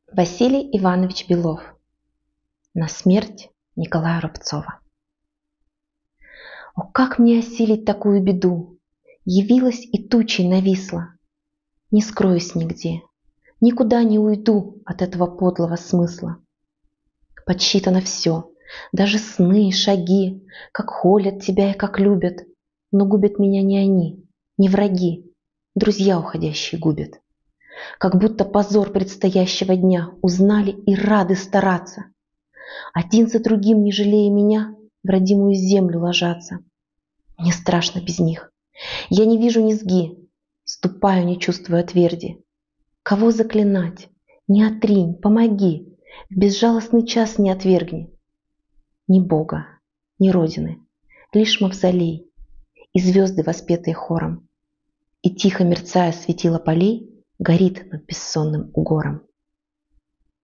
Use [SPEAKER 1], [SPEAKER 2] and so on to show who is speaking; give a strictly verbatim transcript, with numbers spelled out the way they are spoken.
[SPEAKER 1] Василий Иванович Белов. На смерть Николая Рубцова. О, как мне осилить такую беду? Явилась и тучей нависла. Не скроюсь нигде, никуда не уйду от этого подлого смысла. Подсчитано все, даже сны, шаги, как холят тебя и как любят. Но губят меня не они, не враги, друзья уходящие губят. Как будто позор предстоящего дня узнали и рады стараться. Один за другим, не жалея меня, в родимую землю ложатся. Мне страшно без них. Я не вижу низги, ступаю, не чувствуя тверди. Кого заклинать? Не отринь, помоги, в безжалостный час не отвергни. Ни Бога, ни Родины, лишь мавзолей и звезды, воспетые хором. И тихо мерцая светило полей, горит над бессонным угором.